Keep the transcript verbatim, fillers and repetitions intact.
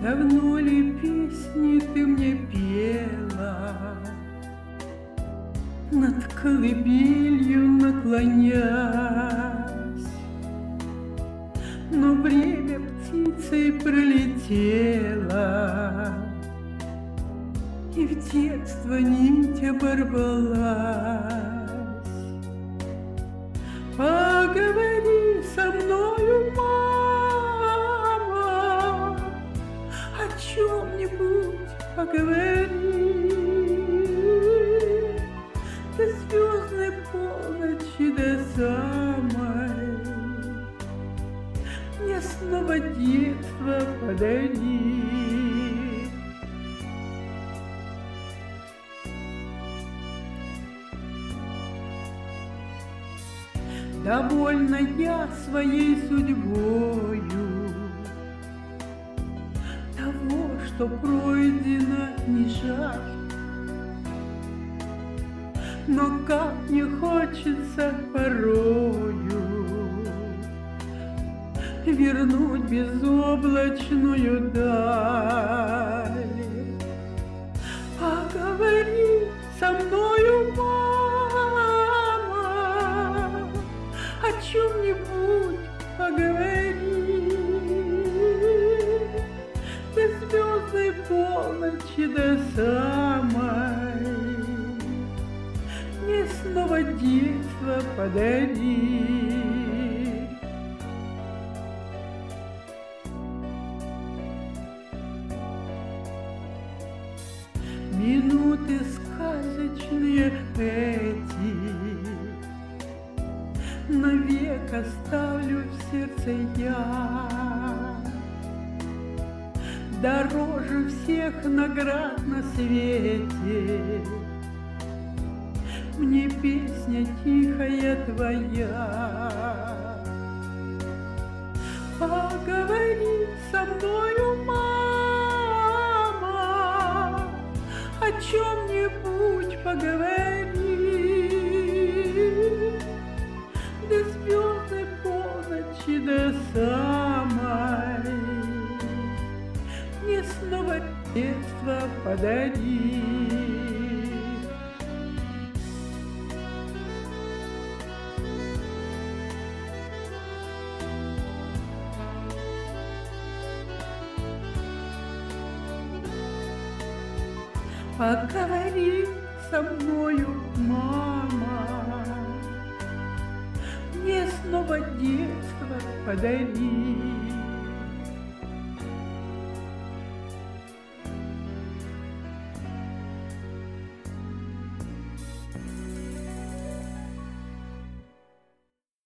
Давно ли песни ты мне пела, над колыбелью наклонясь? Но время птицей пролетело, и в детство нить оборвалась. Поговори со мною, мама, о чем-нибудь поговори. До звездной полночи, до самой, мне снова детство подари. Довольна я своей судьбою, того, что пройдено, не жаль. Но как мне хочется порою вернуть безоблачную даль. Поговори со мною, мама, о чем-нибудь поговори. До звездной полночи, до самой, мне снова детство подари. Минуты сказочные эти навек оставлю в сердце я. Дороже всех наград на свете мне песня тихая твоя. Поговори со мною, мама, о чем-нибудь поговори. До звездной полночи, до самой, мне снова детство подари. Поговори со мною, мама, мне снова детство подари.